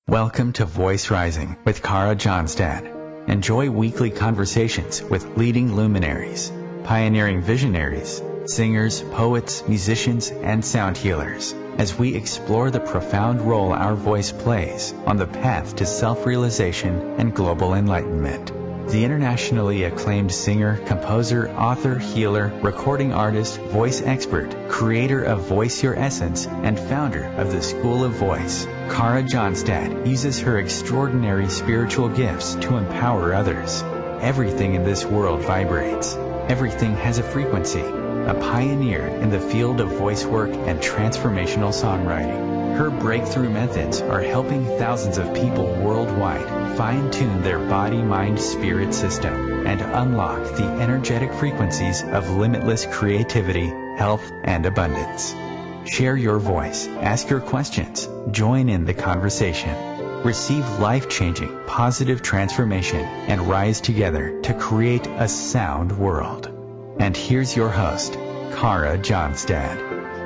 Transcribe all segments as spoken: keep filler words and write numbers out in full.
Welcome to Voice Rising with Kara Johnstad. Enjoy weekly conversations with leading luminaries, pioneering visionaries, singers, poets, musicians, and sound healers as we explore the profound role our voice plays on the path to self-realization and global enlightenment. The internationally acclaimed singer, composer, author, healer, recording artist, voice expert, creator of Voice Your Essence, and founder of the School of Voice, Kara Johnstad uses her extraordinary spiritual gifts to empower others. Everything in this world vibrates. Everything has a frequency. A pioneer in the field of voice work and transformational songwriting. Her breakthrough methods are helping thousands of people worldwide fine-tune their body-mind-spirit system and unlock the energetic frequencies of limitless creativity, health, and abundance. Share your voice, ask your questions, join in the conversation. Receive life-changing, positive transformation and rise together to create a sound world. And here's your host, Kara Johnstad.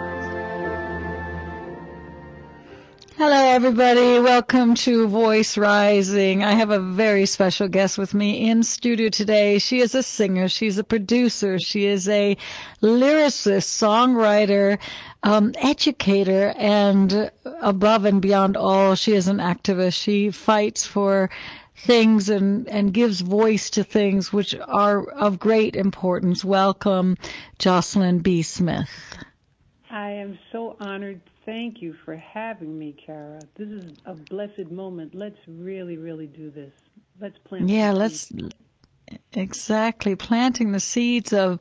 Hello, everybody. Welcome to Voice Rising. I have a very special guest with me in studio today. She is a singer. She's a producer. She is a lyricist, songwriter, um, educator, and above and beyond all, she is an activist. She fights for things and, and gives voice to things which are of great importance. Welcome, Jocelyn B. Smith. I am so honored. Thank you for having me, Kara. This is a blessed moment. Let's really, really do this. Let's plant. Yeah, let's exactly planting the seeds of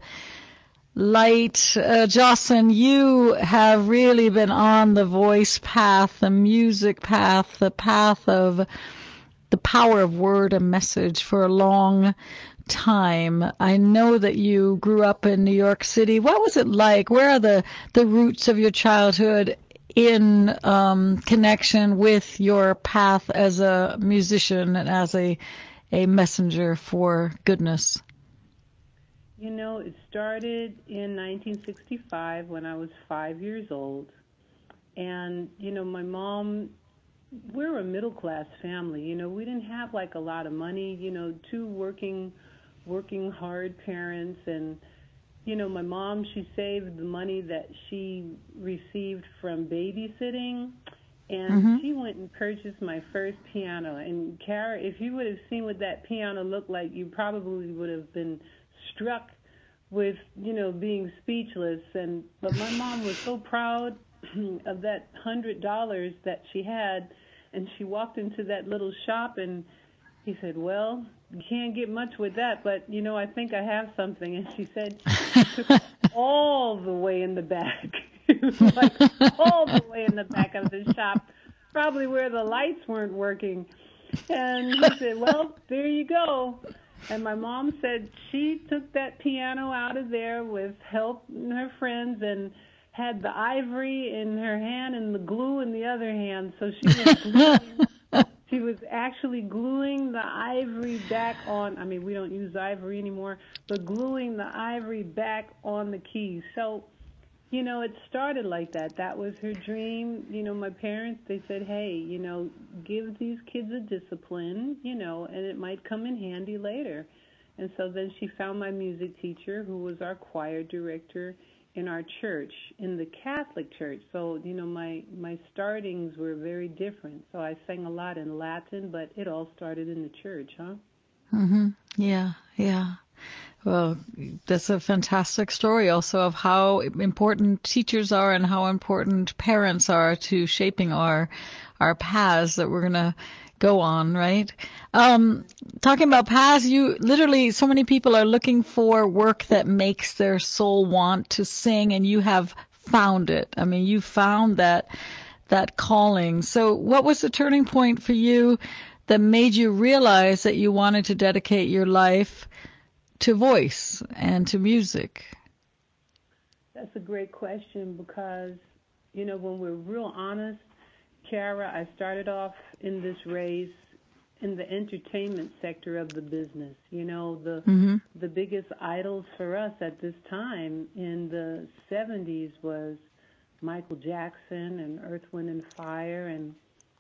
light. Uh, Jocelyn, you have really been on the voice path, the music path, the path of the power of word and message for a long time. I know that you grew up in New York City. What was it like? Where are the, the roots of your childhood in um, connection with your path as a musician and as a a messenger for goodness? You know, it started in nineteen sixty-five when I was five years old. And, you know, my mom, we're a middle-class family. You know, we didn't have, like, a lot of money. You know, two working, working hard parents. And, you know, my mom, she saved the money that she received from babysitting, and mm-hmm. she went and purchased my first piano. And, Kara, if you would have seen what that piano looked like, you probably would have been struck with, you know, being speechless. And but my mom was so proud of that one hundred dollars that she had, and she walked into that little shop, and he said, well, you can't get much with that, but, you know, I think I have something. And she said, she took it all the way in the back. It was like all the way in the back of the shop, probably where the lights weren't working. And he said, well, there you go. And my mom said she took that piano out of there with help from her friends and had the ivory in her hand and the glue in the other hand. So she was gluing, she was actually gluing the ivory back on, I mean, we don't use ivory anymore, but gluing the ivory back on the keys. So, you know, it started like that. That was her dream. You know, my parents, they said, hey, you know, give these kids a discipline, you know, and it might come in handy later. And so then she found my music teacher, who was our choir director in our church, in the Catholic church. So, you know, my, my startings were very different. So I sang a lot in Latin, but it all started in the church, huh? Mm-hmm. Yeah, yeah. Well, that's a fantastic story also of how important teachers are and how important parents are to shaping our our paths that we're going to go on, right? Um, talking about paths, you literally, so many people are looking for work that makes their soul want to sing, and you have found it. I mean, you found that that calling. So what was the turning point for you that made you realize that you wanted to dedicate your life to voice and to music? That's a great question because, you know, when we're real honest, Kara, I started off in this race in the entertainment sector of the business. You know, the mm-hmm. the biggest idols for us at this time in the seventies was Michael Jackson and Earth, Wind and Fire, and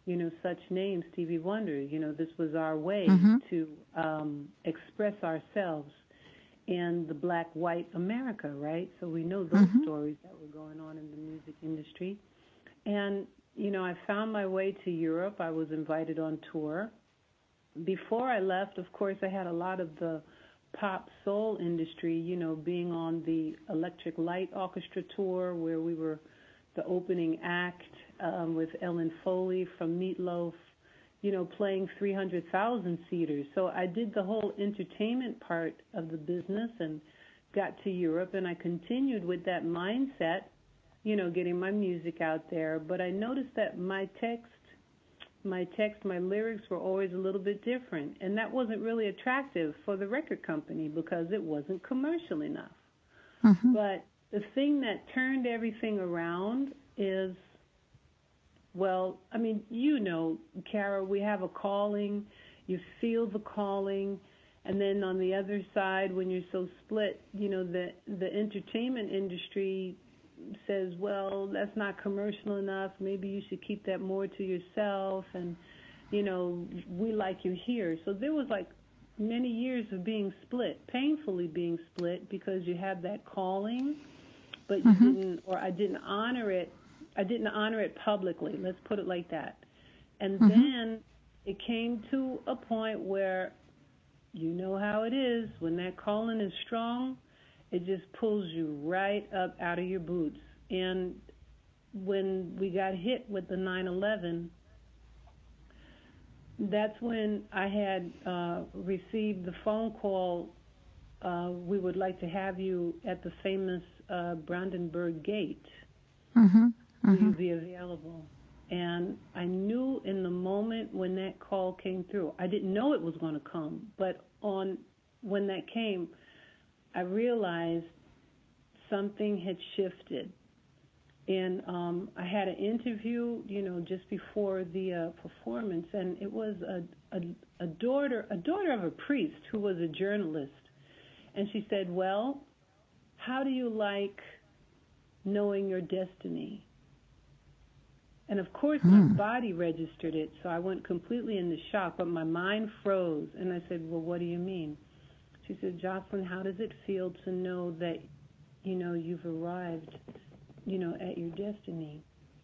you know, such names, Stevie Wonder. You know, this was our way Mm-hmm. to um, express ourselves in the black-white America, right? So we know those Mm-hmm. stories that were going on in the music industry. And, you know, I found my way to Europe. I was invited on tour. Before I left, of course, I had a lot of the pop soul industry, you know, being on the Electric Light Orchestra tour where we were the opening act um, with Ellen Foley from Meatloaf, you know, playing three hundred thousand seaters. So I did the whole entertainment part of the business and got to Europe, and I continued with that mindset, you know, getting my music out there. But I noticed that my text, my text, my lyrics were always a little bit different, and that wasn't really attractive for the record company because it wasn't commercial enough. Mm-hmm. But the thing that turned everything around is, well, I mean, you know, Kara, we have a calling, you feel the calling, and then on the other side, when you're so split, you know, the the entertainment industry says, well, that's not commercial enough, maybe you should keep that more to yourself, and, you know, we like you here. So there was like many years of being split, painfully being split, because you had that calling, but you Mm-hmm. didn't, or I didn't honor it, I didn't honor it publicly, let's put it like that. And Mm-hmm. then it came to a point where, you know how it is, when that calling is strong, it just pulls you right up out of your boots. And when we got hit with the nine eleven, that's when I had uh, received the phone call, uh, we would like to have you at the famous uh, Brandenburg Gate. Mm-hmm. Will Mm-hmm. you be available? And I knew in the moment when that call came through, I didn't know it was going to come, but on when that came, I realized something had shifted. And um, I had an interview, you know, just before the uh, performance, and it was a, a a daughter a daughter of a priest who was a journalist, and she said, "Well, how do you like knowing your destiny?" And of course, my Hmm. body registered it, so I went completely into shock, but my mind froze, and I said, "Well, what do you mean?" She said, "Jocelyn, how does it feel to know that, you know, you've arrived, you know, at your destiny?"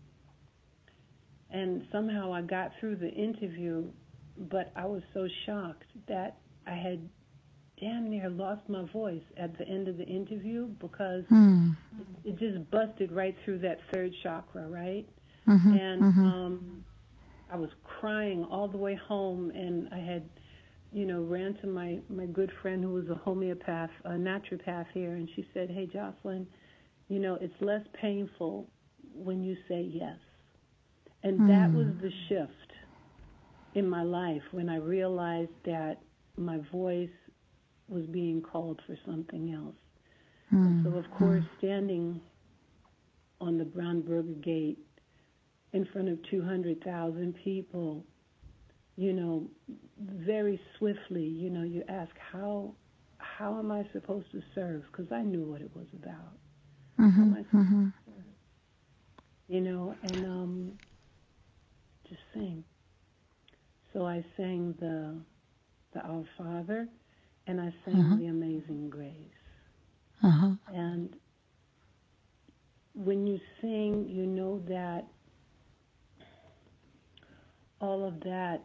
And somehow I got through the interview, but I was so shocked that I had damn near lost my voice at the end of the interview because Hmm. it just busted right through that third chakra, right? Mm-hmm. And Mm-hmm. um, I was crying all the way home, and I had, you know, ran to my, my good friend who was a homeopath, a naturopath here, and she said, "Hey, Jocelyn, you know, it's less painful when you say yes." And that was the shift in my life when I realized that my voice was being called for something else. And so, of course, standing on the Brandenburg Gate in front of two hundred thousand people, you know, very swiftly, you know, you ask, how how am I supposed to serve? Because I knew what it was about. Mm-hmm. How am I supposed Mm-hmm. to serve? You know, and um, just sing. So I sang the the Our Father, and I sang Uh-huh. the Amazing Grace. Uh-huh. And when you sing, you know that all of that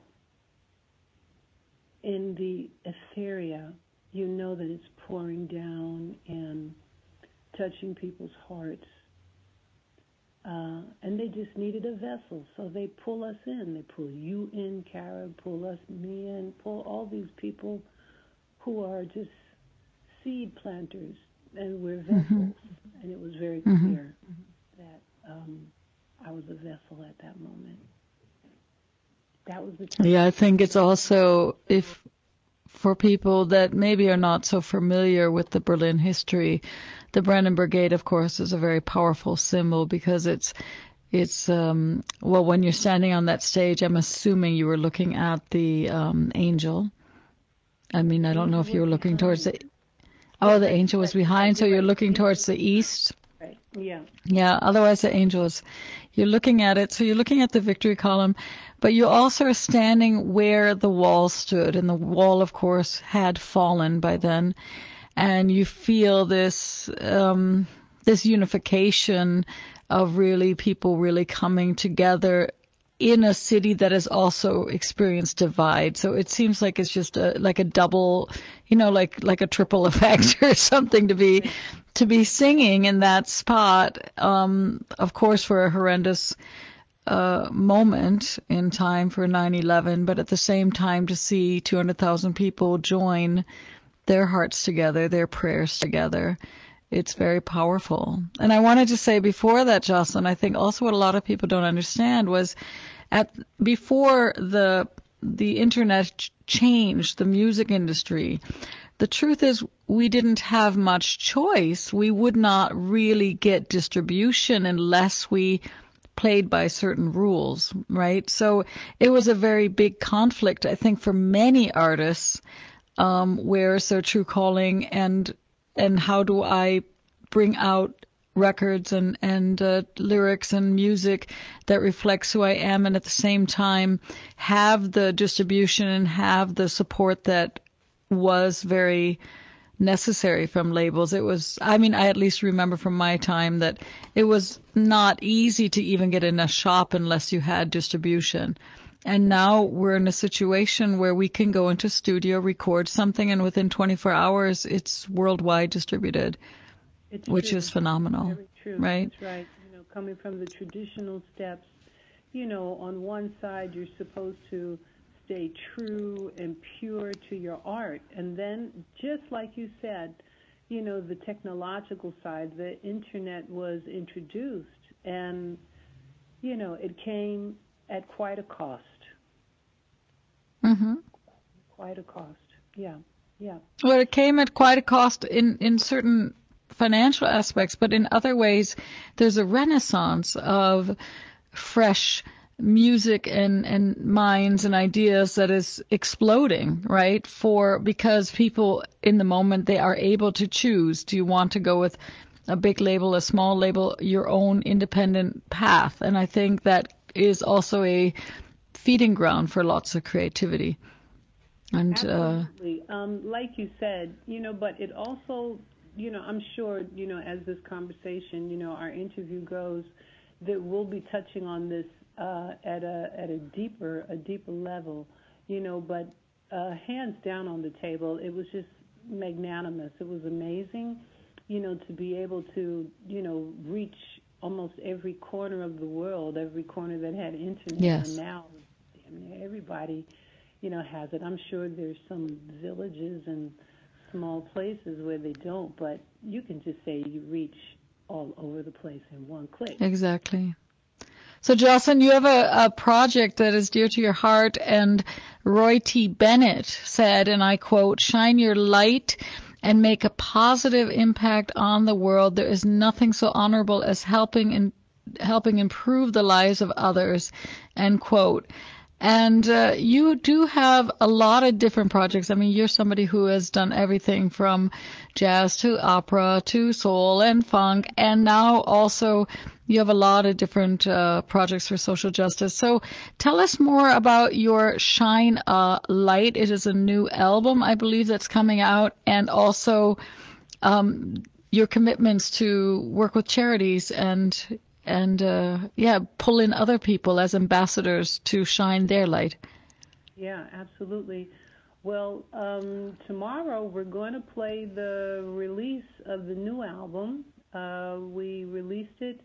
in the etheria, you know that it's pouring down and touching people's hearts. Uh, and they just needed a vessel, so they pull us in. They pull you in, Kara, pull us, me in, pull all these people who are just seed planters, and we're vessels. Mm-hmm. And it was very Mm-hmm. clear that um, I was a vessel at that moment. That was the time. Yeah, I think it's also, if for people that maybe are not so familiar with the Berlin history, the Brandenburg Gate, of course, is a very powerful symbol because it's, it's um, well, when you're standing on that stage, I'm assuming you were looking at the um, angel. I mean, I don't know if you were looking towards the, oh, the angel was behind, so you're looking towards the east. Right. Yeah. Yeah, otherwise the angel is, you're looking at it, so you're looking at the victory column, but you also are standing where the wall stood, and the wall, of course, had fallen by then, and you feel this um, this unification of really people really coming together in a city that has also experienced divide. So it seems like it's just a, like a double, you know, like like a triple effect or something to be to be singing in that spot. Um, of course, for a horrendous uh, moment in time for nine eleven, but at the same time to see two hundred thousand people join their hearts together, their prayers together. It's very powerful. And I wanted to say before that, Jocelyn, I think also what a lot of people don't understand was at before the the internet ch- changed the music industry, the truth is we didn't have much choice. We would not really get distribution unless we played by certain rules, right? So it was a very big conflict, I think, for many artists, um, where's their true calling and and how do I bring out records and, and uh, lyrics and music that reflects who I am and at the same time have the distribution and have the support that was very necessary from labels. It was, I mean, I at least remember from my time that it was not easy to even get in a shop unless you had distribution. And now we're in a situation where we can go into studio, record something, and within twenty-four hours, it's worldwide distributed, it's which true. is phenomenal. Very true. Right? That's right. You know, coming from the traditional steps, you know, on one side, you're supposed to stay true and pure to your art. And then, just like you said, you know, the technological side, the internet was introduced. And, you know, it came at quite a cost. Mm-hmm. Quite a cost. Yeah, yeah. Well, it came at quite a cost in, in certain financial aspects, but in other ways, there's a renaissance of fresh music and, and minds and ideas that is exploding, right? For because people in the moment, they are able to choose. Do you want to go with a big label, a small label, your own independent path? And I think that is also a feeding ground for lots of creativity. And absolutely, uh, um, like you said, you know, but it also, you know, I'm sure, you know, as this conversation, you know, our interview goes, that we'll be touching on this uh, at a at a deeper a deeper level, you know. But uh, hands down on the table, it was just magnanimous. It was amazing, you know, to be able to, you know, reach almost every corner of the world, every corner that had internet, yes. And now, I mean, everybody, you know, has it. I'm sure there's some villages and small places where they don't, but you can just say you reach all over the place in one click. Exactly. So, Jocelyn, you have a, a project that is dear to your heart, and Roy T. Bennett said, and I quote, "Shine your light and make a positive impact on the world. There is nothing so honorable as helping in, helping improve the lives of others," end quote. And uh, you do have a lot of different projects. I mean, you're somebody who has done everything from jazz to opera to soul and funk, and now also you have a lot of different uh, projects for social justice. So tell us more about your Shine a Light. It is a new album, I believe, that's coming out, and also um, your commitments to work with charities and and, uh, yeah, pull in other people as ambassadors to shine their light. Yeah, absolutely. Well, um, tomorrow we're going to play the release of the new album. Uh, we released it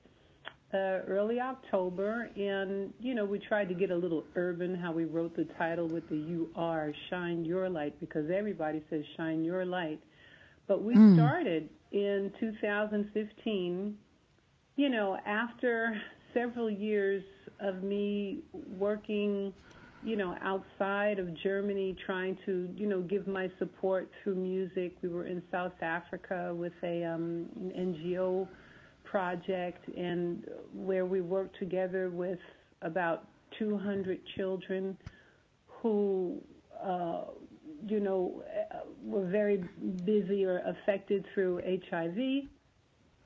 uh, early October, and, you know, we tried to get a little urban, how we wrote the title with the U R, Shine Your Light, because everybody says Shine Your Light. But we mm. started in two thousand fifteen. You know, after several years of me working, you know, outside of Germany, trying to, you know, give my support through music. We were in South Africa with a um, an N G O project, and where we worked together with about two hundred children who, uh, you know, were very busy or affected through H I V.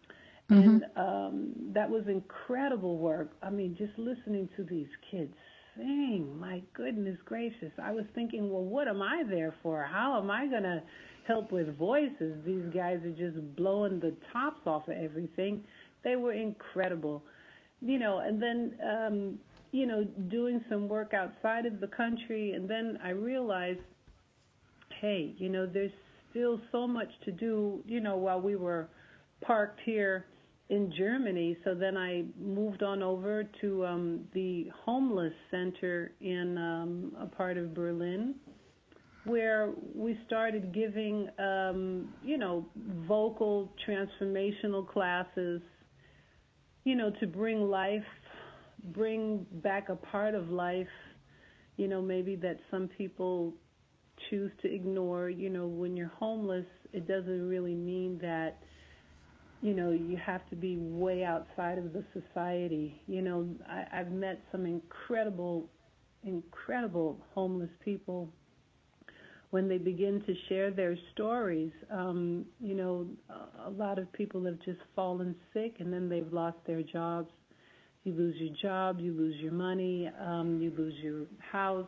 And um, that was incredible work. I mean, just listening to these kids thing. My goodness gracious. I was thinking, well, what am I there for? How am I going to help with voices? These guys are just blowing the tops off of everything. They were incredible. You know, and then, um, you know, doing some work outside of the country, and then I realized, hey, you know, there's still so much to do, you know, while we were parked here in Germany. So then I moved on over to um, the homeless center in um, a part of Berlin, where we started giving, um, you know, vocal transformational classes, you know, to bring life, bring back a part of life, you know, maybe that some people choose to ignore. You know, when you're homeless, it doesn't really mean that, you know, you have to be way outside of the society. You know, I, I've met some incredible, incredible homeless people. When they begin to share their stories, um, you know, a lot of people have just fallen sick and then they've lost their jobs. You lose your job, you lose your money, um, you lose your house,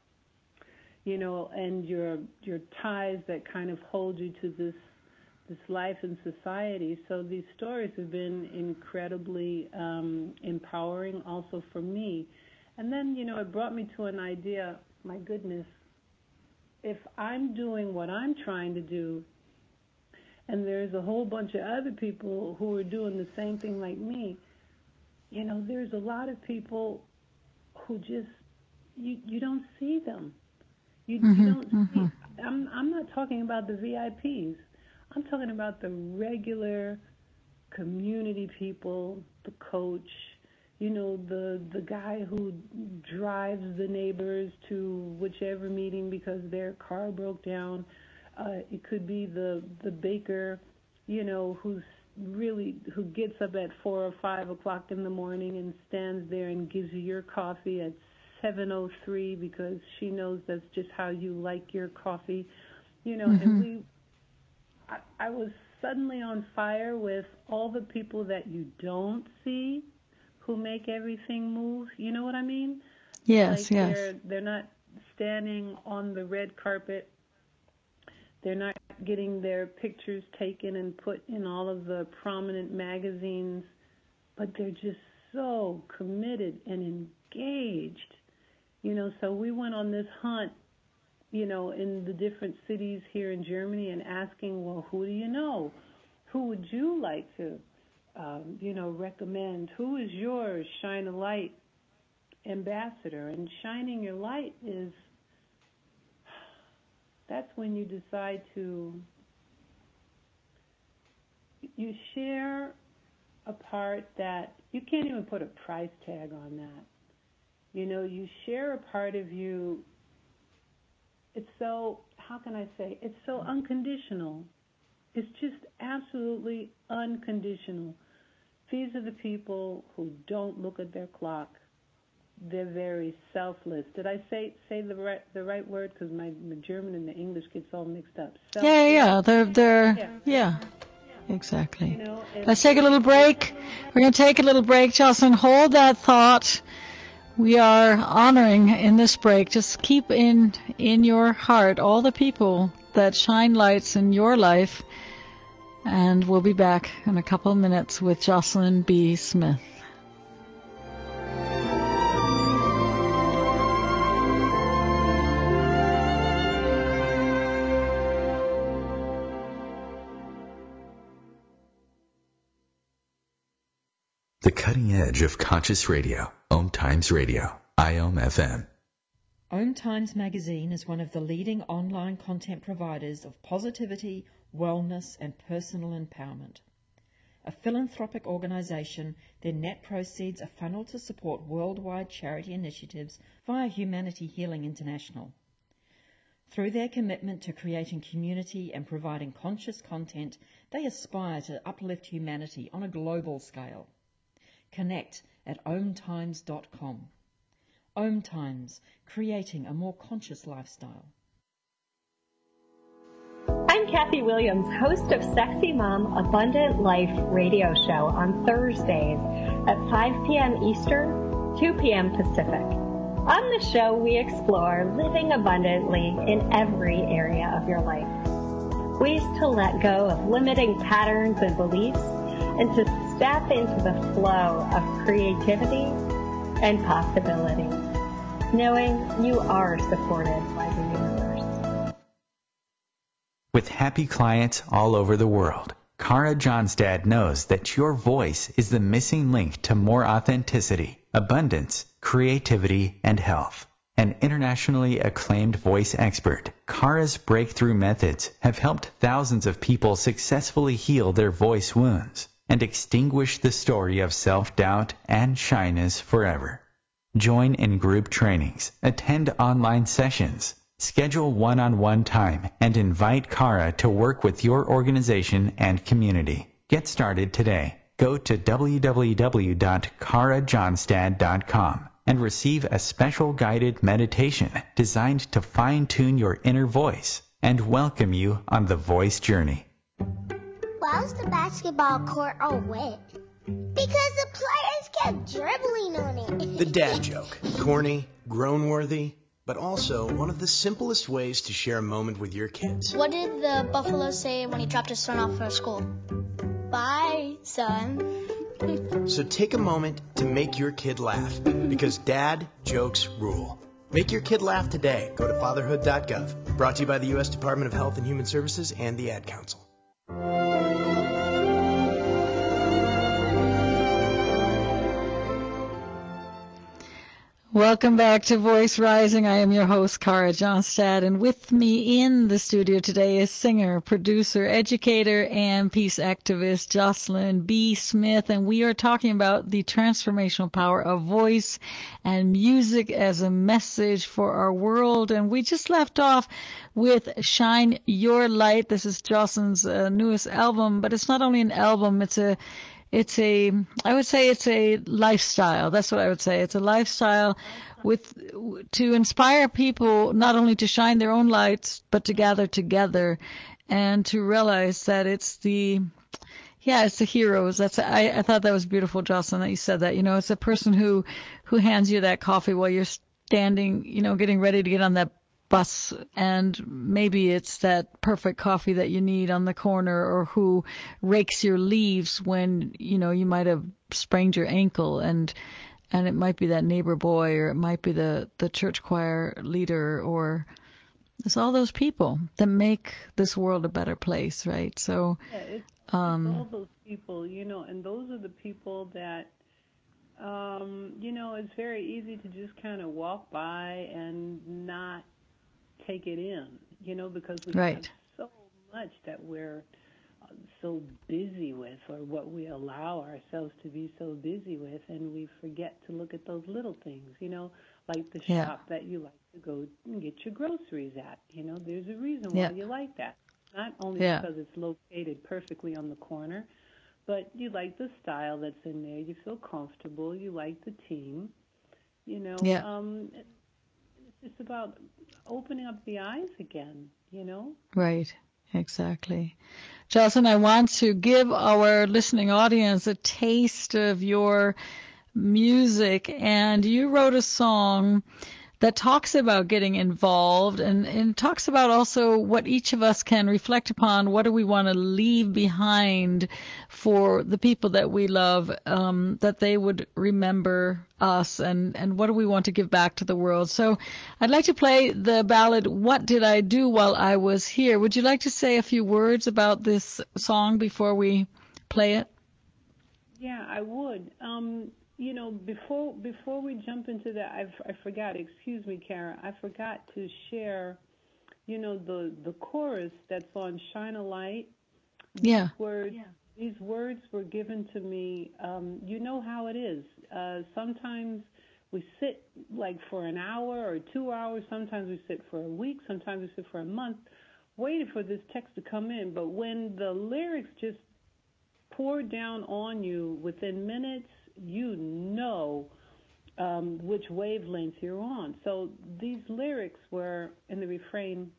you know, and your your ties that kind of hold you to this this life in society. So these stories have been incredibly um, empowering also for me. And then, you know, it brought me to an idea, my goodness, if I'm doing what I'm trying to do, and there's a whole bunch of other people who are doing the same thing like me, you know, there's a lot of people who just, you, you don't see them. You, mm-hmm, you don't mm-hmm. see, I'm, I'm not talking about the V I Ps. I'm talking about the regular community people, the coach, you know, the the guy who drives the neighbors to whichever meeting because their car broke down. Uh, it could be the the baker, you know, who's really who gets up at four or five o'clock in the morning and stands there and gives you your coffee at seven oh three because she knows that's just how you like your coffee, you know. Mm-hmm. And we, I, I was suddenly on fire with all the people that you don't see who make everything move. You know what I mean? Yes, like yes. They're, they're not standing on the red carpet. They're not getting their pictures taken and put in all of the prominent magazines, but they're just so committed and engaged. You know, so we went on this hunt, you know, in the different cities here in Germany and asking, well, who do you know? Who would you like to Um, you know, recommend? Who is your Shine a Light ambassador? And shining your light is, that's when you decide to, you share a part that, you can't even put a price tag on that. You know, you share a part of you, it's so, how can I say, it's so unconditional. It's just absolutely unconditional. These are the people who don't look at their clock. They're very selfless. Did I say say the right the right word? Because my, my German and the English gets all mixed up. Yeah, yeah, yeah. They're they're yeah, yeah, exactly. You know, Let's take a little break. We're going to take a little break, Jocelyn. Hold that thought. We are honoring in this break. Just keep in in your heart all the people that shine lights in your life. And we'll be back in a couple of minutes with Jocelyn B. Smith. The cutting edge of conscious radio. Om Times Radio. I O M F M. Om Times Magazine is one of the leading online content providers of positivity, wellness and personal empowerment. A philanthropic organisation, their net proceeds are funneled to support worldwide charity initiatives via Humanity Healing International. Through their commitment to creating community and providing conscious content, they aspire to uplift humanity on a global scale. Connect at om times dot com. Om Times, creating a more conscious lifestyle. I'm Kathy Williams, host of Sexy Mom Abundant Life radio show on Thursdays at five p.m. Eastern, two p.m. Pacific. On the show, we explore living abundantly in every area of your life. Ways to let go of limiting patterns and beliefs and to step into the flow of creativity and possibility, knowing you are supported by the universe. With happy clients all over the world, Kara Johnstad knows that your voice is the missing link to more authenticity, abundance, creativity, and health. An internationally acclaimed voice expert, Kara's breakthrough methods have helped thousands of people successfully heal their voice wounds and extinguish the story of self-doubt and shyness forever. Join in group trainings, attend online sessions, schedule one-on-one time, and invite Kara to work with your organization and community. Get started today. Go to w w w dot kara johnstad dot com and receive a special guided meditation designed to fine-tune your inner voice and welcome you on the voice journey. Why was the basketball court all wet? Because the players kept dribbling on it. The dad joke. Corny, groan-worthy, but also one of the simplest ways to share a moment with your kids. What did the buffalo say when he dropped his son off for school? Bye, son. So take a moment to make your kid laugh, because dad jokes rule. Make your kid laugh today. Go to fatherhood dot gov. Brought to you by the U S Department of Health and Human Services and the Ad Council. Welcome back to Voice Rising. I am your host, Kara Johnstad, and with me in the studio today is singer, producer, educator, and peace activist Jocelyn B. Smith, and we are talking about the transformational power of voice and music as a message for our world. And we just left off with Shine Your Light. This is Jocelyn's uh, newest album, but it's not only an album, it's a It's a, I would say it's a lifestyle. That's what I would say. It's a lifestyle with, to inspire people not only to shine their own lights, but to gather together and to realize that it's the, yeah, it's the heroes. That's, I, I thought that was beautiful, Jocelyn, that you said that. You know, it's a person who, who hands you that coffee while you're standing, you know, getting ready to get on that bus, and maybe it's that perfect coffee that you need on the corner, or who rakes your leaves when, you know, you might have sprained your ankle, and and it might be that neighbor boy, or it might be the, the church choir leader, or it's all those people that make this world a better place, right? So, yeah, it's, um, it's all those people, you know, and those are the people that, um, you know, it's very easy to just kind of walk by and not take it in, you know, because we right. have so much that we're so busy with, or what we allow ourselves to be so busy with, and we forget to look at those little things, you know, like the yeah. shop that you like to go and get your groceries at. You know, there's a reason yeah. why you like that. Not only yeah. because it's located perfectly on the corner, but you like the style that's in there. You feel comfortable. You like the team. You know, yeah. um, it's just about opening up the eyes again, you know? Right, exactly. Jocelyn, I want to give our listening audience a taste of your music, and you wrote a song that talks about getting involved, and, and talks about also what each of us can reflect upon. What do we want to leave behind for the people that we love, um, that they would remember us, and, and what do we want to give back to the world? So I'd like to play the ballad, What Did I Do While I Was Here? Would you like to say a few words about this song before we play it? Yeah, I would. Um, You know, before before we jump into that, I, I forgot, excuse me, Kara, I forgot to share, you know, the, the chorus that's on Shine a Light. Yeah. These words, yeah. These words were given to me. Um, you know how it is. Uh, sometimes we sit like for an hour or two hours. Sometimes we sit for a week. Sometimes we sit for a month waiting for this text to come in. But when the lyrics just pour down on you within minutes, you know um, which wavelength you're on. So these lyrics were in the refrain,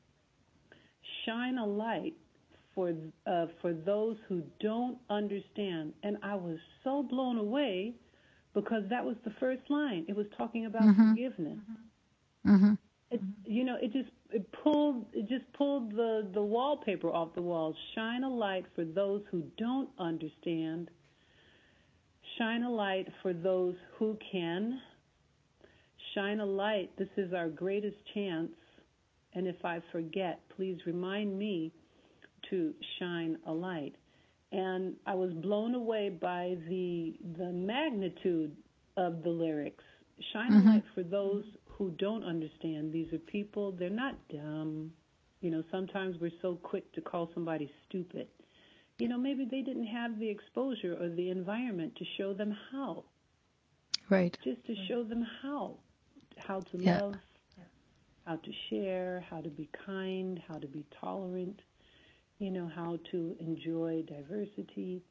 shine a light for uh, for those who don't understand. And I was so blown away because that was the first line. It was talking about mm-hmm. forgiveness. Mm-hmm. It, you know, it just it pulled it just pulled the, the wallpaper off the walls. Shine a light for those who don't understand. Shine a light for those who can. Shine a light. This is our greatest chance. And if I forget, please remind me to shine a light. And I was blown away by the the magnitude of the lyrics. Shine mm-hmm. a light for those who don't understand. These are people, they're not dumb. You know, sometimes we're so quick to call somebody stupid. You know, maybe they didn't have the exposure or the environment to show them how. Right. Just to show them how. How to yeah. love, how to share, how to be kind, how to be tolerant, you know, how to enjoy diversity.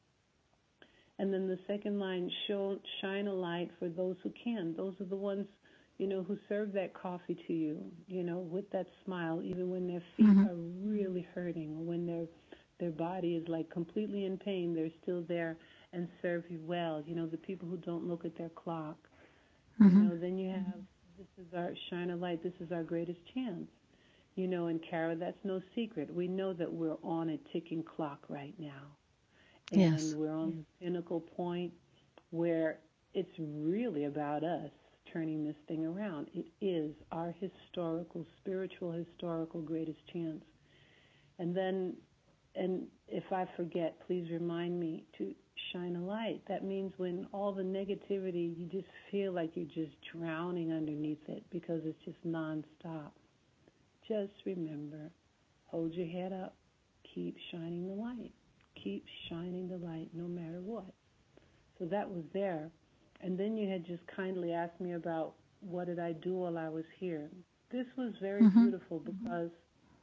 And then the second line, show, shine a light for those who can. Those are the ones, you know, who serve that coffee to you, you know, with that smile, even when their feet mm-hmm. are really hurting, or when their their body is like completely in pain, they're still there and serve you well. You know, the people who don't look at their clock. Mm-hmm. You know, then you have, this is our, shine a light, this is our greatest chance. You know, and Kara, that's no secret. We know that we're on a ticking clock right now. And yes. we're on the pinnacle point where it's really about us turning this thing around. It is our historical, spiritual, historical greatest chance. And then, and if I forget, please remind me to shine a light. That means when all the negativity, you just feel like you're just drowning underneath it because it's just nonstop. Just remember, hold your head up, keep shining the light. Keep shining the light no matter what. So that was there. And then you had just kindly asked me about what did I do while I was here. This was very mm-hmm. beautiful because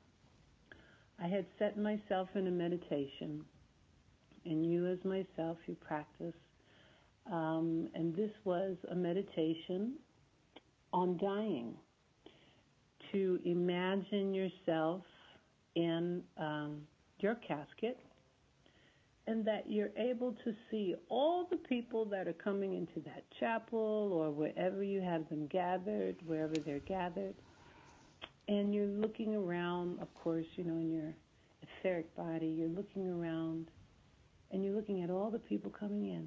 I had set myself in a meditation, and you as myself, you practice. Um, and this was a meditation on dying, to imagine yourself in um, your casket, and that you're able to see all the people that are coming into that chapel or wherever you have them gathered, wherever they're gathered. And you're looking around, of course, you know, in your etheric body, you're looking around and you're looking at all the people coming in.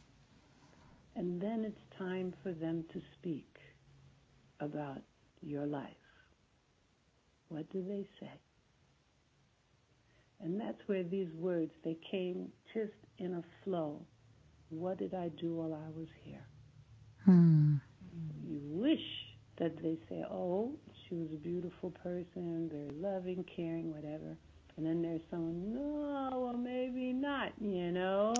And then it's time for them to speak about your life. What do they say? And that's where these words, they came just in a flow. What did I do while I was here? Hmm. You wish that they say, oh, she was a beautiful person, very loving, caring, whatever. And then there's someone, no, well, maybe not, you know.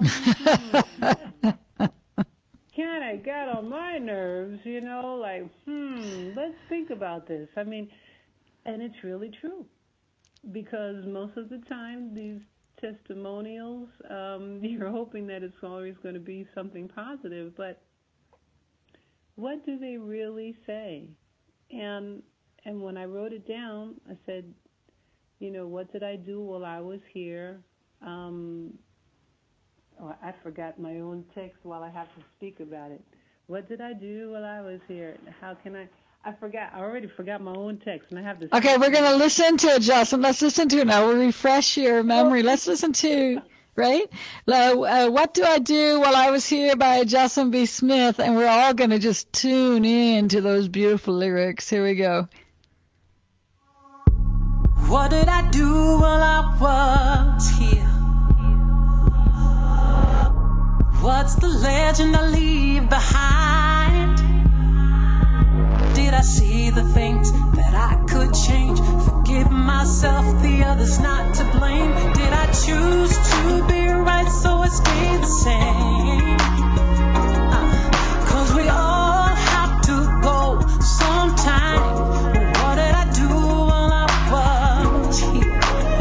Kind of got on my nerves, you know, like, hmm, let's think about this. I mean, and it's really true. Because most of the time, these testimonials, um, you're hoping that it's always going to be something positive, but what do they really say? And and when I wrote it down, I said, you know, what did I do while I was here? Um, oh, I forgot my own text while I have to speak about it. What did I do while I was here? How can I... I forgot. I already forgot my own text, and I have to. Okay, we're going to listen to it, Jocelyn. Let's listen to it now. We'll refresh your memory. Let's listen to, right? Uh, what do I do while I was here by Jocelyn B. Smith, and we're all going to just tune in to those beautiful lyrics. Here we go. What did I do while I was here? What's the legend I leave behind? Did I see the things that I could change? Forgive myself, the others not to blame. Did I choose to be right so I stay the same? Uh, Cause we all have to go sometime. What did I do while I was here?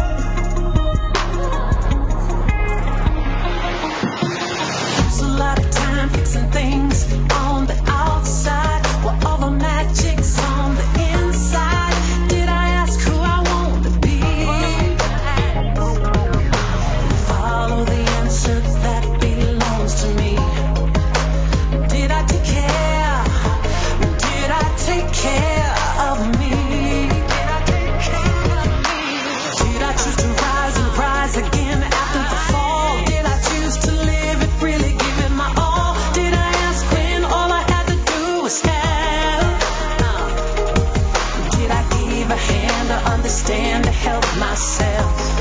There's a lot of time fixing things on the outside. Well, all the magic's on the inside. Did I ask who I want to be? Follow a hand to understand, to help myself.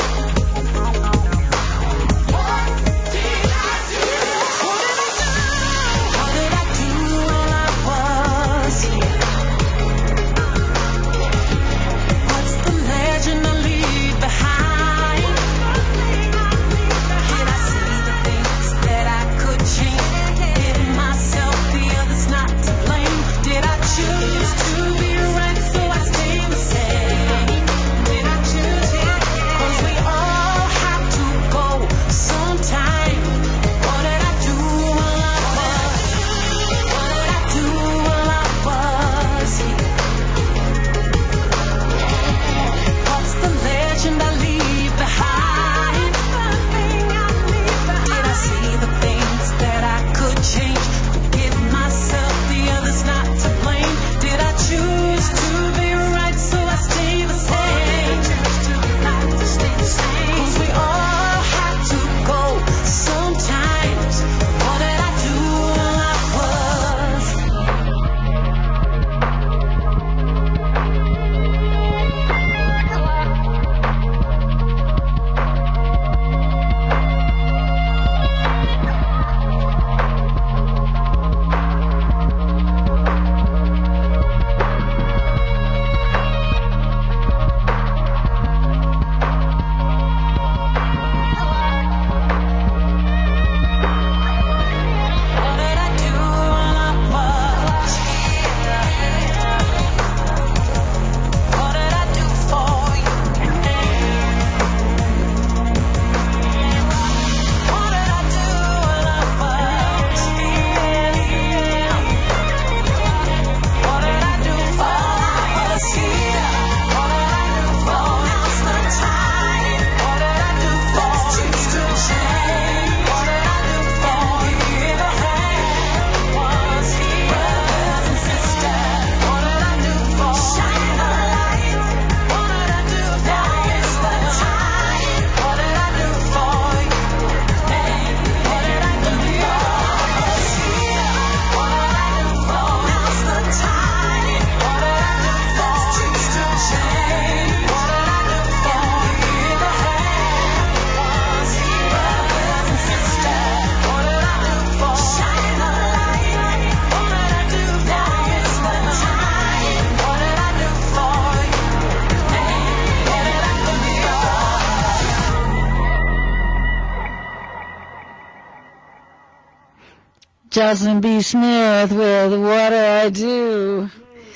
Jocelyn B. Smith with What Do I Do?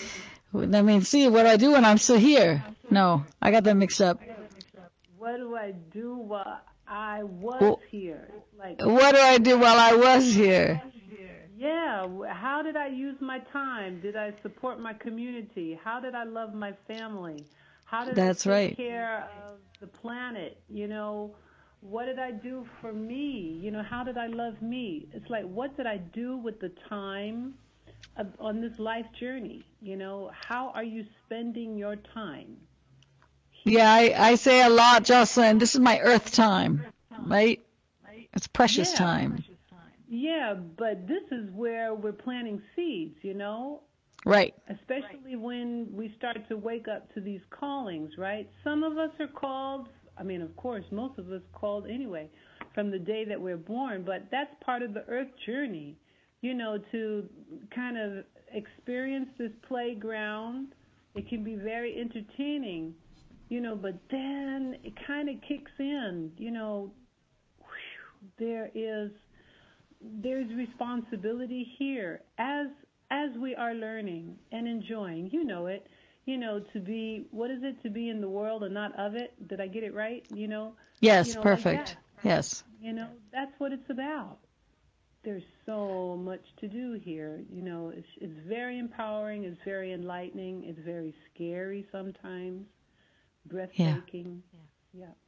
I mean, see, what do I do when I'm still here? No, I got that mixed up. What do I do while I was well, here? Like, what do I do while I was here? Yeah, how did I use my time? Did I support my community? How did I love my family? How did That's I take right. care of the planet? You know, what did I do for me? You know, how did I love me? It's like, what did I do with the time of, on this life journey? You know, how are you spending your time? Yeah, I, I say a lot, Jocelyn, this is my earth time, right? It's precious yeah. time. Yeah, but this is where we're planting seeds, you know? Right. Especially when we start to wake up to these callings, right? Some of us are called, I mean, of course, most of us called anyway from the day that we're born, but that's part of the earth journey, you know, to kind of experience this playground. It can be very entertaining, you know, but then it kind of kicks in, you know, whew, there is... There's responsibility here as as we are learning and enjoying. You know it. You know, to be, what is it, to be in the world and not of it? Did I get it right? You know? Yes, you know, perfect. Like yes. You know, that's what it's about. There's so much to do here. You know, it's it's very empowering. It's very enlightening. It's very scary sometimes. Breathtaking. Yeah. yeah.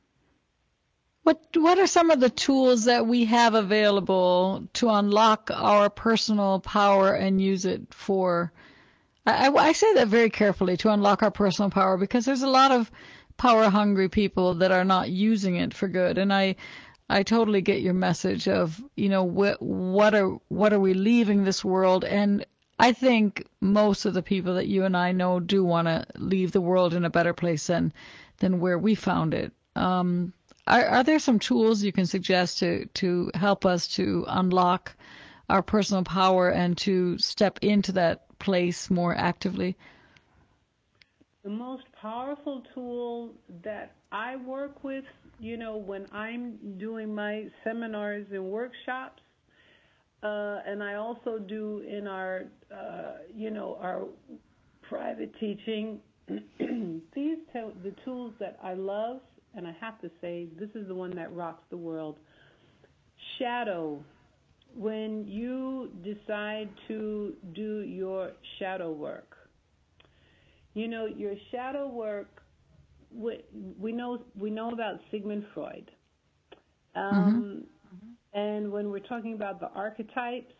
What what are some of the tools that we have available to unlock our personal power and use it for, I, I say that very carefully, to unlock our personal power, because there's a lot of power-hungry people that are not using it for good. And I I totally get your message of, you know, what, what are what are we leaving this world, and I think most of the people that you and I know do want to leave the world in a better place than than where we found it. Um, are, are there some tools you can suggest to, to help us to unlock our personal power and to step into that place more actively? The most powerful tool that I work with, you know, when I'm doing my seminars and workshops, uh, and I also do in our, uh, you know, our private teaching, these t- the tools that I love, and I have to say, this is the one that rocks the world. Shadow. When you decide to do your shadow work, you know, your shadow work, we, we know we know about Sigmund Freud. Um, mm-hmm. And when we're talking about the archetypes,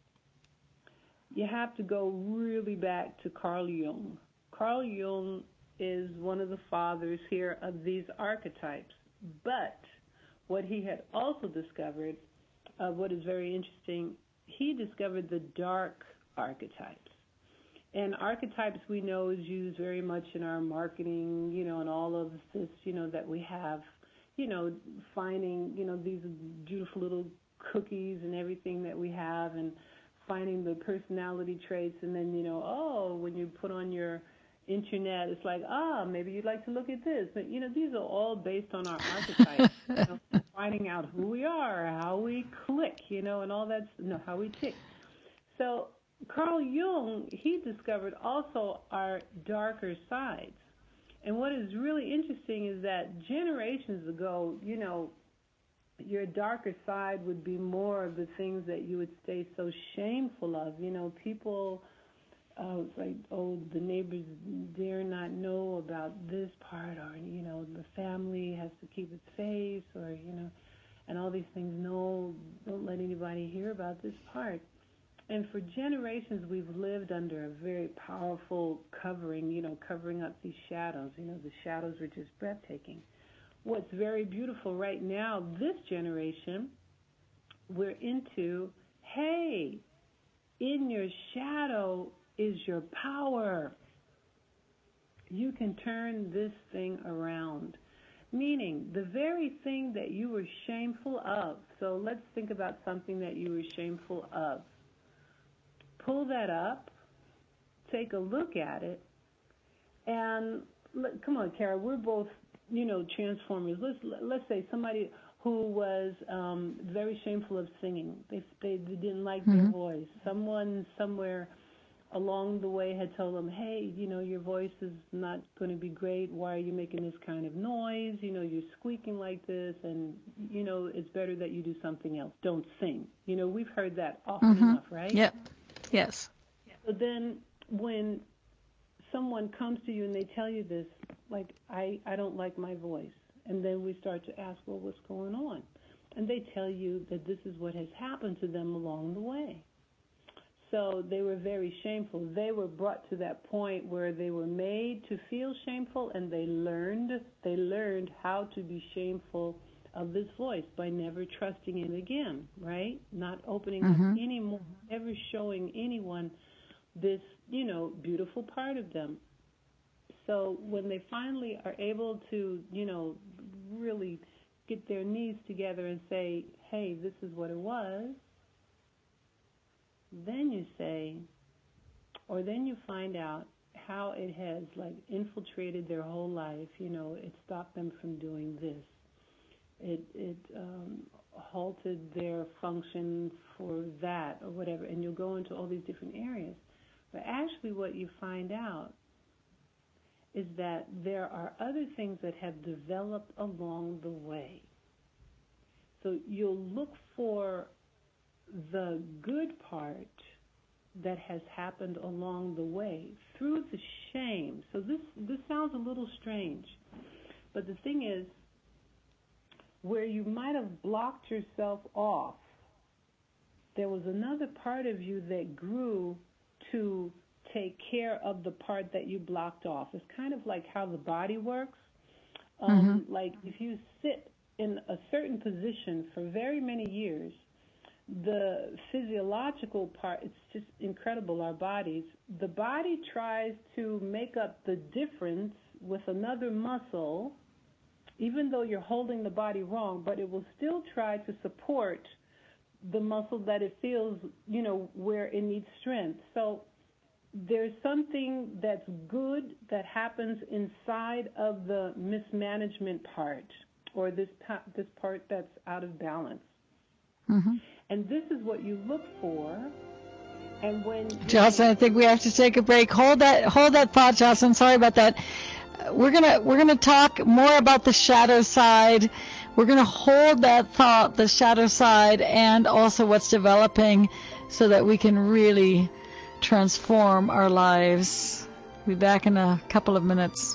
you have to go really back to Carl Jung. Carl Jung is one of the fathers here of these archetypes. But what he had also discovered, uh, what is very interesting, he discovered the dark archetypes. And archetypes we know is used very much in our marketing, you know, and all of this, you know, that we have, you know, finding, you know, these beautiful little cookies and everything that we have, and finding the personality traits, and then, you know, oh, when you put on your internet, it's like, ah, maybe you'd like to look at this. But, you know, these are all based on our archetypes, you know, finding out who we are, how we click, you know, and all that, you know, how we tick. So Carl Jung, he discovered also our darker sides. And what is really interesting is that generations ago, you know, your darker side would be more of the things that you would stay so shameful of. You know, people, uh, like, oh, the neighbors dare not know about this part, or, you know, the family has to keep it safe, or, you know, and all these things. No, don't let anybody hear about this part. And for generations, we've lived under a very powerful covering, you know, covering up these shadows. You know, the shadows were just breathtaking. What's very beautiful right now, this generation, we're into, hey, in your shadow is your power. You can turn this thing around. Meaning, the very thing that you were shameful of. So let's think about something that you were shameful of. Pull that up, take a look at it, and let, come on, Kara, we're both, you know, transformers. Let's let's say somebody who was um, very shameful of singing. They they, they didn't like mm-hmm. their voice. Someone somewhere along the way had told them, hey, you know, your voice is not going to be great. Why are you making this kind of noise? You know, you're squeaking like this, and, you know, it's better that you do something else. Don't sing. You know, we've heard that often mm-hmm. enough, right? Yep. Yes. So then when someone comes to you and they tell you this, like, I, I don't like my voice, and then we start to ask, well, what's going on? And they tell you that this is what has happened to them along the way. So they were very shameful. They were brought to that point where they were made to feel shameful, and they learned they learned how to be shameful of this voice by never trusting it again, right? Not opening mm-hmm. up anymore, never showing anyone this, you know, beautiful part of them. So when they finally are able to, you know, really get their knees together and say, hey, this is what it was, then you say, or then you find out how it has, like, infiltrated their whole life. You know, it stopped them from doing this. It, it um, halted their function for that or whatever, and you'll go into all these different areas. But actually what you find out is that there are other things that have developed along the way. So you'll look for the good part that has happened along the way through the shame. So this, this sounds a little strange, but the thing is, where you might have blocked yourself off, there was another part of you that grew to take care of the part that you blocked off. It's kind of like how the body works. Um, mm-hmm. Like if you sit in a certain position for very many years, the physiological part, it's just incredible, our bodies. The body tries to make up the difference with another muscle, even though you're holding the body wrong, but it will still try to support the muscle that it feels, you know, where it needs strength. So there's something that's good that happens inside of the mismanagement part, or this pa- this part that's out of balance. Mm-hmm. And this is what you look for. And when Jocelyn, I think we have to take a break. Hold that, hold that thought, Jocelyn. Sorry about that. We're gonna we're gonna talk more about the shadow side. We're gonna hold that thought, the shadow side, and also what's developing, so that we can really transform our lives. We'll be back in a couple of minutes.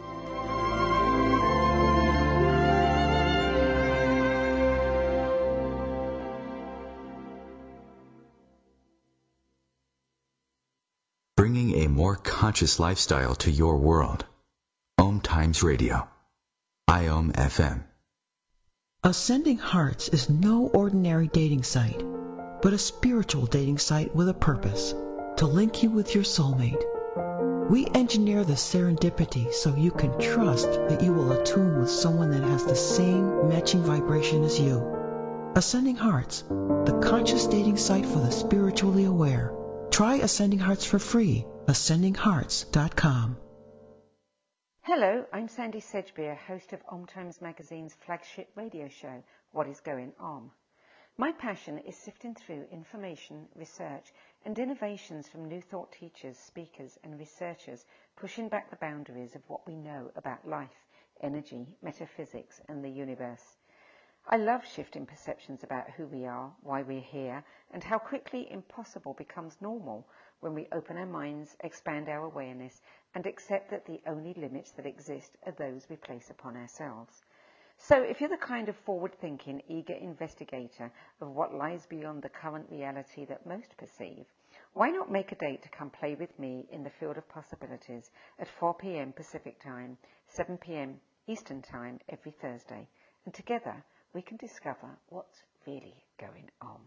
Bringing a more conscious lifestyle to your world. Om Times Radio. I O M F M. Ascending Hearts is no ordinary dating site, but a spiritual dating site with a purpose, to link you with your soulmate. We engineer the serendipity so you can trust that you will attune with someone that has the same matching vibration as you. Ascending Hearts, the conscious dating site for the spiritually aware. Try Ascending Hearts for free. ascending hearts dot com. Hello, I'm Sandy Sedgbeer, host of Om Times Magazine's flagship radio show, What is Going On? My passion is sifting through information, research, and innovations from New Thought teachers, speakers, and researchers pushing back the boundaries of what we know about life, energy, metaphysics, and the universe. I love shifting perceptions about who we are, why we're here, and how quickly impossible becomes normal when we open our minds, expand our awareness, and accept that the only limits that exist are those we place upon ourselves. So if you're the kind of forward-thinking, eager investigator of what lies beyond the current reality that most perceive, why not make a date to come play with me in the field of possibilities at four p.m. Pacific Time, seven p.m. Eastern Time every Thursday, and together we can discover what's really going on.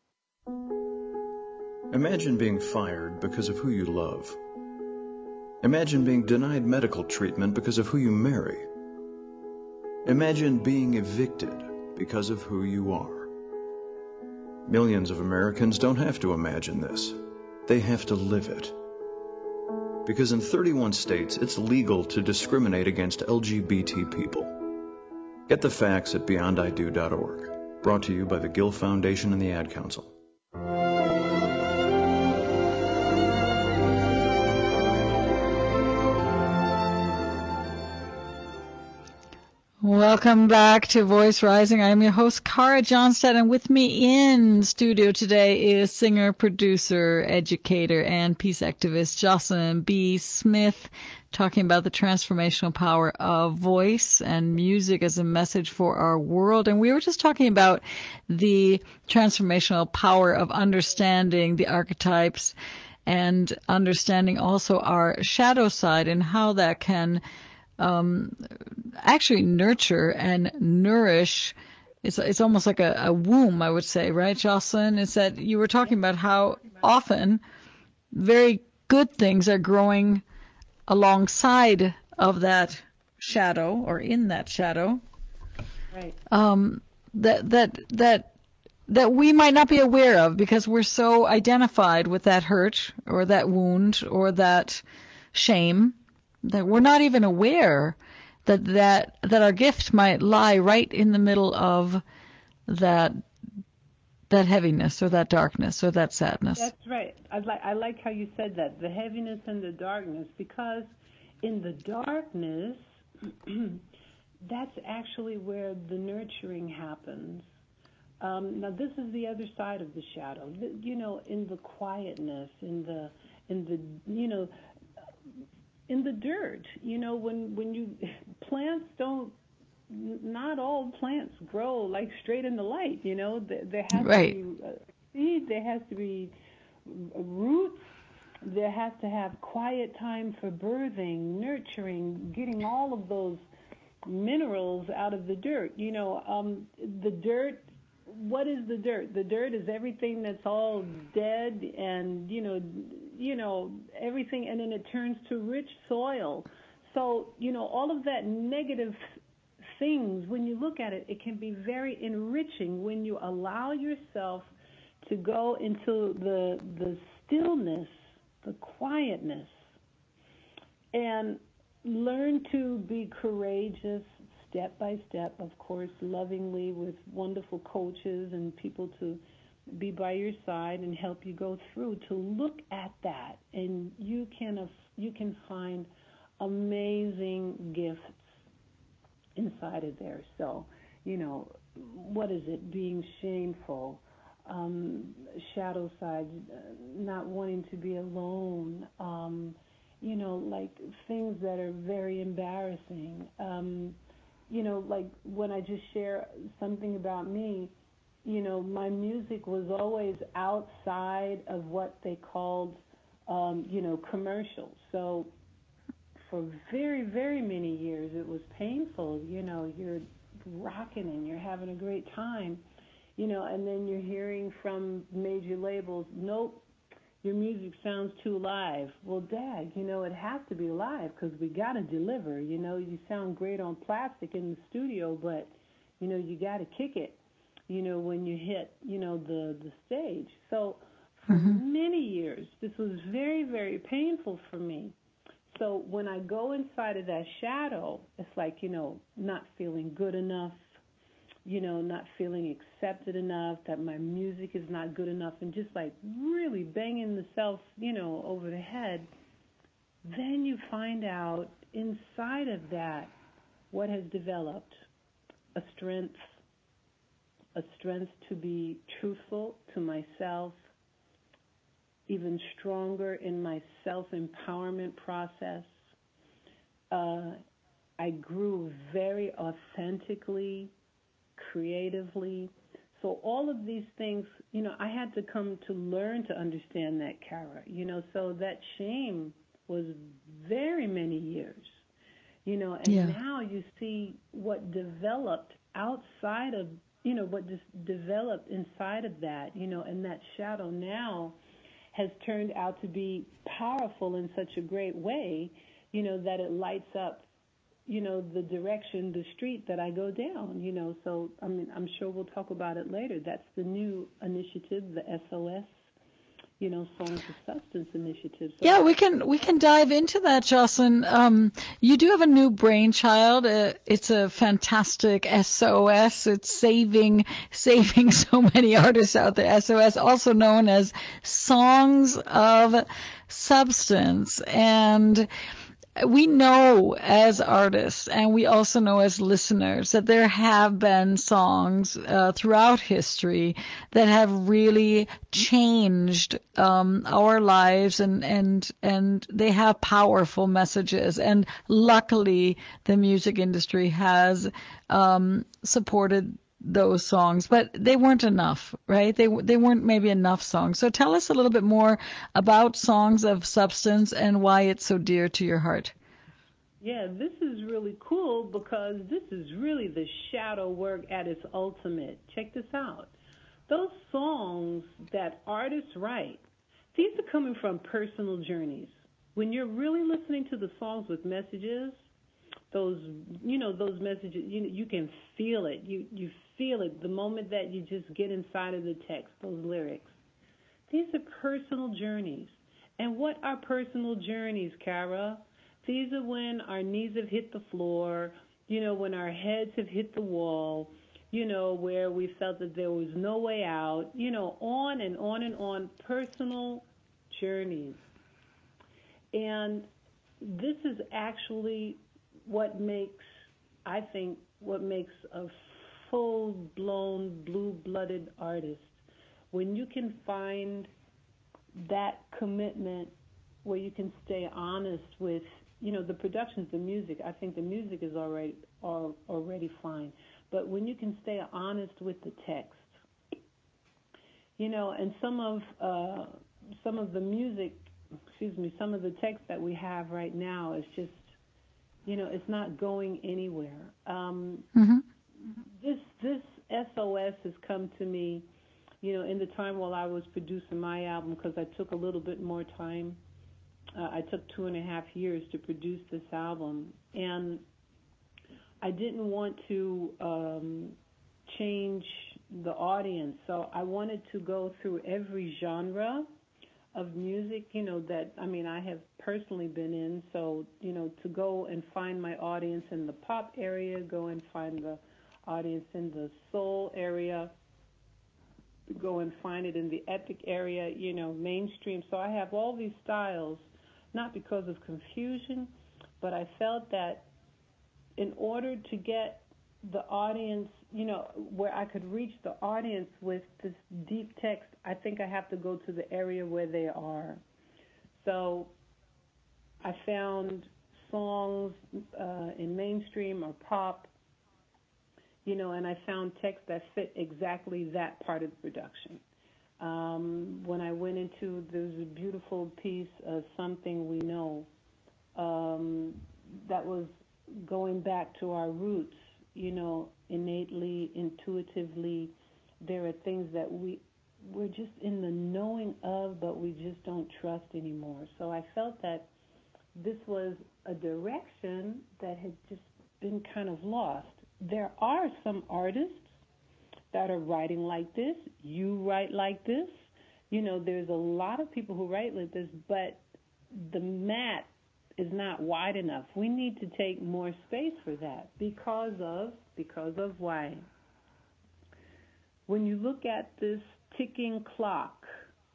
Imagine being fired because of who you love. Imagine being denied medical treatment because of who you marry. Imagine being evicted because of who you are. Millions of Americans don't have to imagine this. They have to live it. Because in thirty-one states, it's legal to discriminate against L G B T people. Get the facts at beyond I do dot org. Brought to you by the Gill Foundation and the Ad Council. Welcome back to Voice Rising. I'm your host, Cara Johnstead, and with me in studio today is singer, producer, educator, and peace activist Jocelyn B. Smith, talking about the transformational power of voice and music as a message for our world. And we were just talking about the transformational power of understanding the archetypes and understanding also our shadow side and how that can um, actually nurture and nourish. It's it's almost like a, a womb, I would say, right, Jocelyn? It's that you were talking about how often very good things are growing alongside of that shadow or in that shadow. Right. Um, that that that that we might not be aware of because we're so identified with that hurt or that wound or that shame that we're not even aware that that that our gift might lie right in the middle of that that heaviness or that darkness or that sadness. That's right. I like I like how you said that, the heaviness and the darkness, because in the darkness, that's actually where the nurturing happens. Um, now, this is the other side of the shadow. The, you know, in the quietness, in the in the you know. in the dirt, you know, when when you plants don't, not all plants grow like straight in the light, you know. There, there has right. to be a seed, there has to be roots, there has to have quiet time for birthing, nurturing, getting all of those minerals out of the dirt. You know, um, the dirt what is the dirt? The dirt is everything that's all dead and, you know, you know, everything, and then it turns to rich soil. So, you know, all of that negative things, when you look at it, it can be very enriching when you allow yourself to go into the the stillness, the quietness, and learn to be courageous step by step, of course, lovingly, with wonderful coaches and people to be by your side and help you go through, to look at that, and you can you can find amazing gifts inside of there. So, you know, what is it? Being shameful, um, shadow side, uh, not wanting to be alone, um, you know, like things that are very embarrassing. Um, you know, like when I just share something about me, you know, my music was always outside of what they called, um, you know, commercials. So for very, very many years, it was painful. You know, you're rocking and you're having a great time, you know, and then you're hearing from major labels, nope, your music sounds too live. Well, dag, you know, it has to be live because we got to deliver. You know, you sound great on plastic in the studio, but, you know, you got to kick it, you know, when you hit, you know, the, the stage. So for mm-hmm. many years, this was very, very painful for me. So when I go inside of that shadow, it's like, you know, not feeling good enough, you know, not feeling accepted enough, that my music is not good enough, and just like really banging the self, you know, over the head, then you find out inside of that what has developed, a strength, a strength to be truthful to myself, even stronger in my self-empowerment process. Uh, I grew very authentically, creatively. So all of these things, you know, I had to come to learn to understand that, Kara, you know, so that shame was very many years, you know, and yeah. now you see what developed outside of, you know, what just developed inside of that, you know, and that shadow now has turned out to be powerful in such a great way, you know, that it lights up, you know, the direction, the street that I go down, you know. So, I mean, I'm sure we'll talk about it later. That's the new initiative, the S O S, you know, Songs of Substance initiative. So yeah, we can we can dive into that, Jocelyn. Um, you do have a new brainchild. Uh, it's a fantastic S O S. It's saving saving so many artists out there. S O S, also known as Songs of Substance, and we know as artists, and we also know as listeners, that there have been songs uh, throughout history that have really changed um, our lives, and, and and they have powerful messages. And luckily, the music industry has um, supported those songs, but they weren't enough, right? They they weren't maybe enough songs. So tell us a little bit more about Songs of Substance and why it's so dear to your heart. Yeah, this is really cool because this is really the shadow work at its ultimate. Check this out. Those songs that artists write, these are coming from personal journeys. When you're really listening to the songs with messages, those, you know, those messages, you you can feel it. You you feel it the moment that you just get inside of the text, those lyrics. These are personal journeys. And what are personal journeys, Kara? These are when our knees have hit the floor, you know, when our heads have hit the wall, you know, where we felt that there was no way out, you know, on and on and on, personal journeys. And this is actually what makes, I think, what makes a full-blown, blue-blooded artist. When you can find that commitment where you can stay honest with, you know, the productions, the music, I think the music is already already fine. But when you can stay honest with the text, you know, and some of uh, some of the music, excuse me, some of the text that we have right now is just, you know, it's not going anywhere. Um, mm-hmm. This this S O S has come to me, you know, in the time while I was producing my album, because I took a little bit more time. Uh, I took two and a half years to produce this album, and I didn't want to um, change the audience, so I wanted to go through every genre of music, you know, that, I mean, I have personally been in, so, you know, to go and find my audience in the pop area, go and find the audience in the soul area, go and find it in the epic area, you know, mainstream. So I have all these styles, not because of confusion, but I felt that in order to get the audience, you know, where I could reach the audience with this deep text, I think I have to go to the area where they are. So I found songs uh, in mainstream or pop, you know, and I found text that fit exactly that part of the production. Um, when I went into, there's a beautiful piece of Something We Know um, that was going back to our roots, you know, innately, intuitively. There are things that we, we're just in the knowing of, but we just don't trust anymore. So I felt that this was a direction that had just been kind of lost. There are some artists that are writing like this. You write like this. You know, there's a lot of people who write like this, but the mat is not wide enough. We need to take more space for that because of, because of why? When you look at this ticking clock,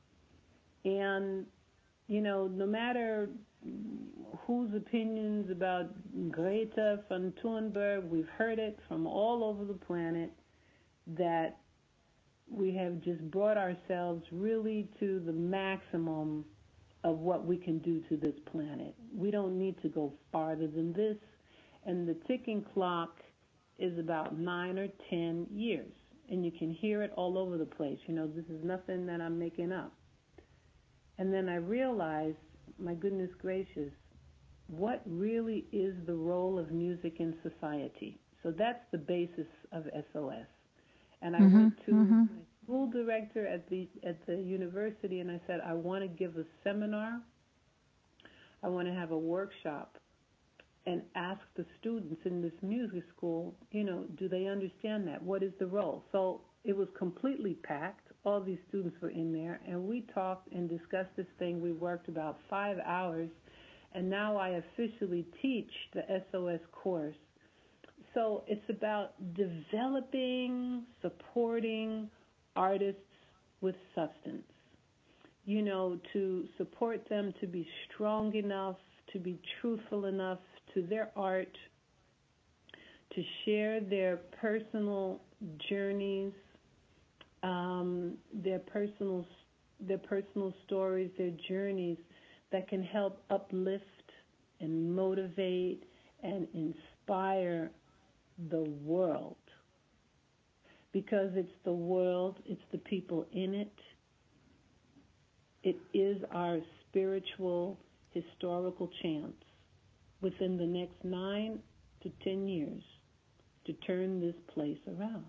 and, you know, no matter whose opinions about Greta von Thunberg, we've heard it from all over the planet, that we have just brought ourselves really to the maximum of what we can do to this planet. We don't need to go farther than this, and the ticking clock is about nine or ten years, and you can hear it all over the place. You know, this is nothing that I'm making up. And then I realized, my goodness gracious, what really is the role of music in society? So that's the basis of S O S. And I mm-hmm, went to mm-hmm. my school director at the at the university, and I said, I want to give a seminar. I want to have a workshop and ask the students in this music school, you know, do they understand that? What is the role? So it was completely packed. All these students were in there, and we talked and discussed this thing. We worked about five hours, and now I officially teach the S O S course. So it's about developing, supporting artists with substance, you know, to support them to be strong enough, to be truthful enough to their art, to share their personal journeys, um, their personal their personal stories, their journeys that can help uplift and motivate and inspire the world. Because it's the world, it's the people in it. It is our spiritual, historical chance within the next nine to ten years to turn this place around.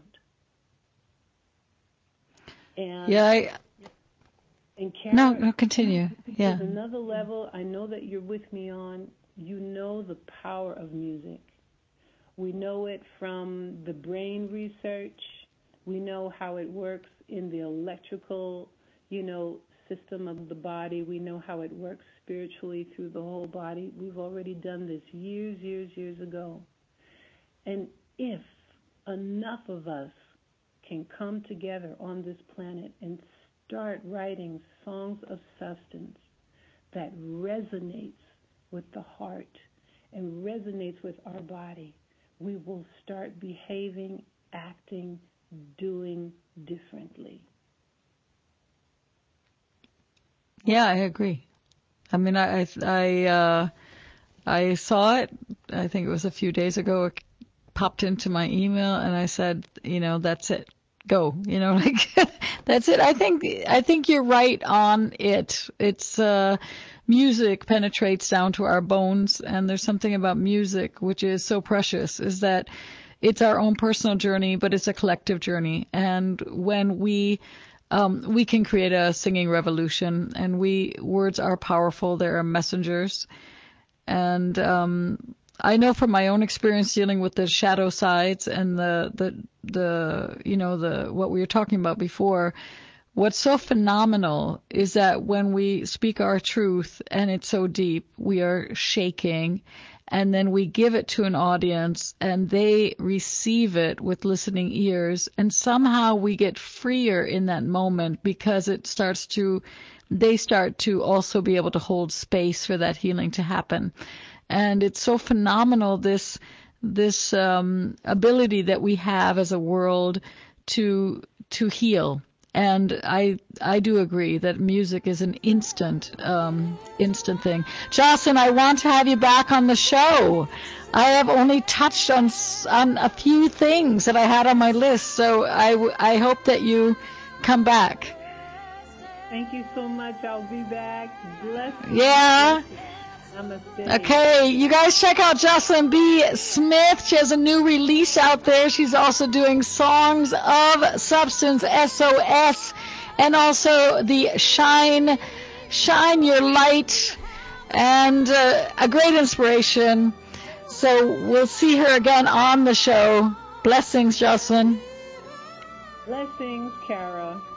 And yeah, I, and Kara, no, no, continue. Yeah. There's another level I know that you're with me on. You know the power of music. We know it from the brain research. We know how it works in the electrical, you know, system of the body. We know how it works spiritually through the whole body. We've already done this years, years, years ago. And if enough of us can come together on this planet and start writing songs of substance that resonates with the heart and resonates with our body, we will start behaving, acting, doing differently. Yeah, I agree. I mean, I I uh, I saw it. I think it was a few days ago. It popped into my email, and I said, you know, that's it. Go. You know, like that's it. I think I think you're right on it. It's uh, music penetrates down to our bones, and there's something about music which is so precious. Is that it's our own personal journey, but it's a collective journey. And when we um, we can create a singing revolution, and we words are powerful. They are messengers. And um, I know from my own experience dealing with the shadow sides and the the the you know the what we were talking about before. What's so phenomenal is that when we speak our truth and it's so deep, we are shaking, and then we give it to an audience and they receive it with listening ears, and somehow we get freer in that moment because it starts to, they start to also be able to hold space for that healing to happen. And it's so phenomenal, this this um, ability that we have as a world to to heal. And I I do agree that music is an instant um, instant thing. Jocelyn, I want to have you back on the show. I have only touched on on a few things that I had on my list, so I, I hope that you come back. Thank you so much. I'll be back. Bless you. Yeah. Namaste. Okay, you guys check out Jocelyn B. Smith. She has a new release out there. She's also doing Songs of Substance, S O S, and also the Shine, Shine Your Light, and uh, a great inspiration. So we'll see her again on the show. Blessings, Jocelyn. Blessings, Kara.